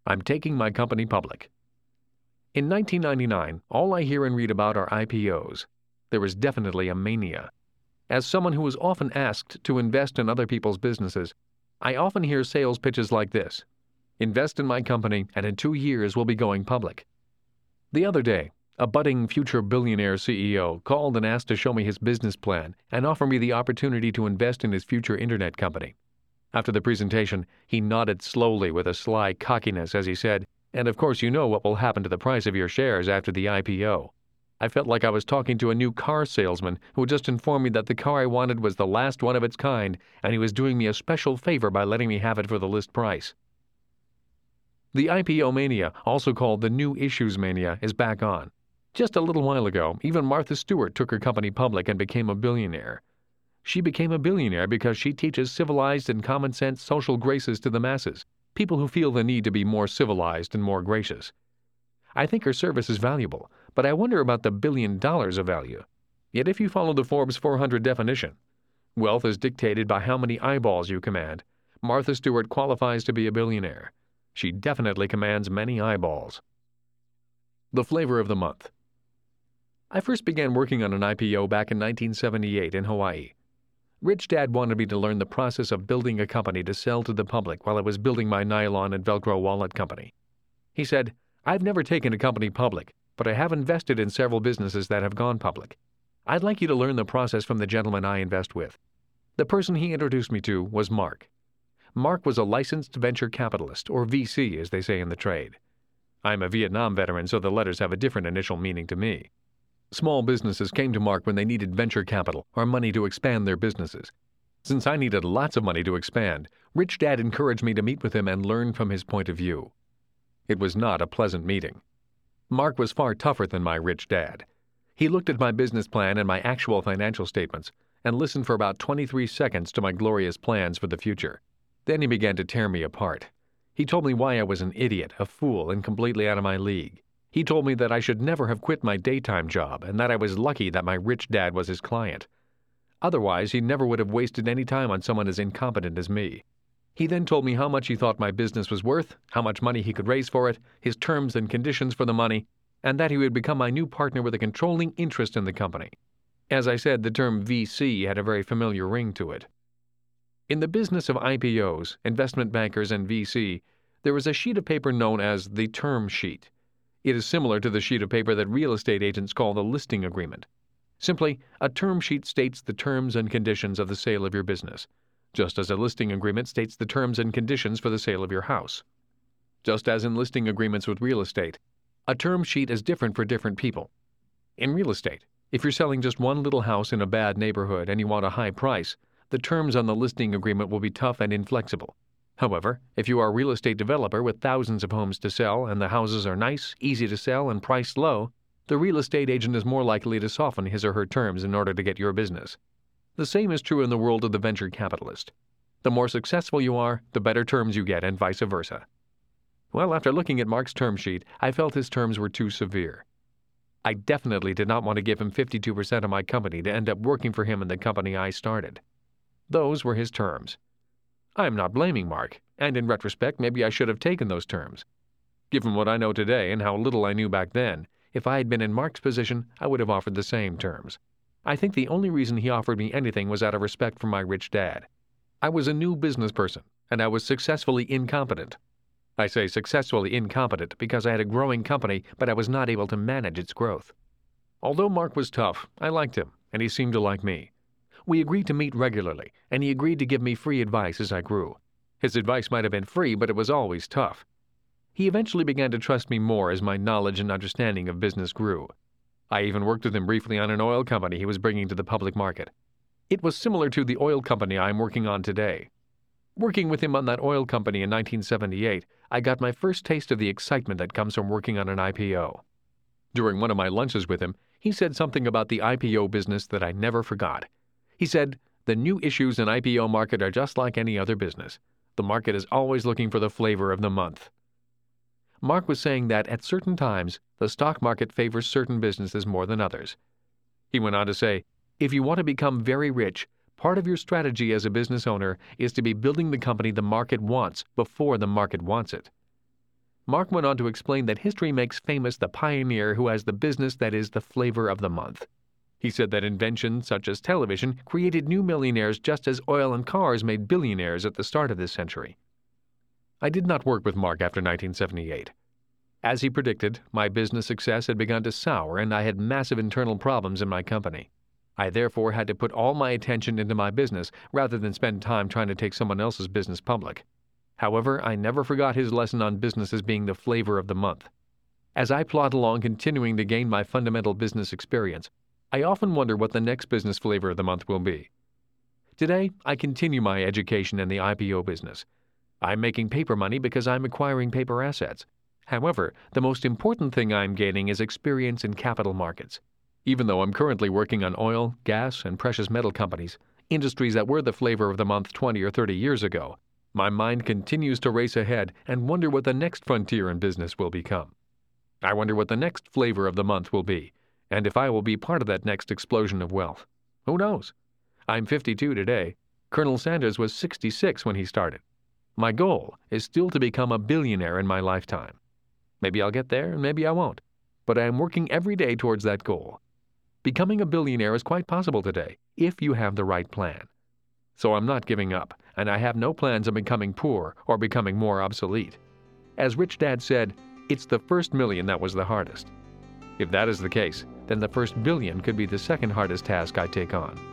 I'm taking my company public. In 1999, all I hear and read about are IPOs. There is definitely a mania. As someone who is often asked to invest in other people's businesses, I often hear sales pitches like this: invest in my company and in 2 years we'll be going public. The other day, a budding future billionaire CEO called and asked to show me his business plan and offer me the opportunity to invest in his future internet company. After the presentation, he nodded slowly with a sly cockiness as he said, "And of course you know what will happen to the price of your shares after the IPO." I felt like I was talking to a new car salesman who had just informed me that the car I wanted was the last one of its kind, and he was doing me a special favor by letting me have it for the list price. The IPO mania, also called the new issues mania, is back on. Just a little while ago, even Martha Stewart took her company public and became a billionaire. She became a billionaire because she teaches civilized and common-sense social graces to the masses, people who feel the need to be more civilized and more gracious. I think her service is valuable, but I wonder about the $1 billion of value. Yet if you follow the Forbes 400 definition, wealth is dictated by how many eyeballs you command. Martha Stewart qualifies to be a billionaire. She definitely commands many eyeballs. The flavor of the month. I first began working on an IPO back in 1978 in Hawaii. Rich Dad wanted me to learn the process of building a company to sell to the public while I was building my nylon and Velcro wallet company. He said, "I've never taken a company public, but I have invested in several businesses that have gone public. I'd like you to learn the process from the gentleman I invest with." The person he introduced me to was Mark. Mark was a licensed venture capitalist, or VC as they say in the trade. I'm a Vietnam veteran, so the letters have a different initial meaning to me. Small businesses came to Mark when they needed venture capital or money to expand their businesses. Since I needed lots of money to expand, Rich Dad encouraged me to meet with him and learn from his point of view. It was not a pleasant meeting. Mark was far tougher than my Rich Dad. He looked at my business plan and my actual financial statements and listened for about 23 seconds to my glorious plans for the future. Then he began to tear me apart. He told me why I was an idiot, a fool, and completely out of my league. He told me that I should never have quit my daytime job and that I was lucky that my Rich Dad was his client. Otherwise, he never would have wasted any time on someone as incompetent as me. He then told me how much he thought my business was worth, how much money he could raise for it, his terms and conditions for the money, and that he would become my new partner with a controlling interest in the company. As I said, the term VC had a very familiar ring to it. In the business of IPOs, investment bankers, and VC, there is a sheet of paper known as the term sheet. It is similar to the sheet of paper that real estate agents call the listing agreement. Simply, a term sheet states the terms and conditions of the sale of your business, just as a listing agreement states the terms and conditions for the sale of your house. Just as in listing agreements with real estate, a term sheet is different for different people. In real estate, if you're selling just one little house in a bad neighborhood and you want a high price, the terms on the listing agreement will be tough and inflexible. However, if you are a real estate developer with thousands of homes to sell and the houses are nice, easy to sell, and priced low, the real estate agent is more likely to soften his or her terms in order to get your business. The same is true in the world of the venture capitalist. The more successful you are, the better terms you get, and vice versa. Well, after looking at Mark's term sheet, I felt his terms were too severe. I definitely did not want to give him 52% of my company to end up working for him in the company I started. Those were his terms. I am not blaming Mark, and in retrospect, maybe I should have taken those terms. Given what I know today and how little I knew back then, if I had been in Mark's position, I would have offered the same terms. I think the only reason he offered me anything was out of respect for my Rich Dad. I was a new business person, and I was successfully incompetent. I say successfully incompetent because I had a growing company, but I was not able to manage its growth. Although Mark was tough, I liked him, and he seemed to like me. We agreed to meet regularly, and he agreed to give me free advice as I grew. His advice might have been free, but it was always tough. He eventually began to trust me more as my knowledge and understanding of business grew. I even worked with him briefly on an oil company he was bringing to the public market. It was similar to the oil company I am working on today. Working with him on that oil company in 1978, I got my first taste of the excitement that comes from working on an IPO. During one of my lunches with him, he said something about the IPO business that I never forgot. He said, "The new issues in IPO market are just like any other business. The market is always looking for the flavor of the month." Mark was saying that at certain times, the stock market favors certain businesses more than others. He went on to say, "If you want to become very rich, part of your strategy as a business owner is to be building the company the market wants before the market wants it." Mark went on to explain that history makes famous the pioneer who has the business that is the flavor of the month. He said that inventions such as television created new millionaires just as oil and cars made billionaires at the start of this century. I did not work with Mark after 1978. As he predicted, my business success had begun to sour and I had massive internal problems in my company. I therefore had to put all my attention into my business rather than spend time trying to take someone else's business public. However, I never forgot his lesson on business as being the flavor of the month. As I plod along continuing to gain my fundamental business experience, I often wonder what the next business flavor of the month will be. Today, I continue my education in the IPO business. I'm making paper money because I'm acquiring paper assets. However, the most important thing I'm gaining is experience in capital markets. Even though I'm currently working on oil, gas, and precious metal companies, industries that were the flavor of the month 20 or 30 years ago, my mind continues to race ahead and wonder what the next frontier in business will become. I wonder what the next flavor of the month will be, and if I will be part of that next explosion of wealth. Who knows? I'm 52 today. Colonel Sanders was 66 when he started. My goal is still to become a billionaire in my lifetime. Maybe I'll get there and maybe I won't, but I am working every day towards that goal. Becoming a billionaire is quite possible today, if you have the right plan. So I'm not giving up, and I have no plans of becoming poor or becoming more obsolete. As Rich Dad said, it's the first million that was the hardest. If that is the case, then the first billion could be the second hardest task I take on.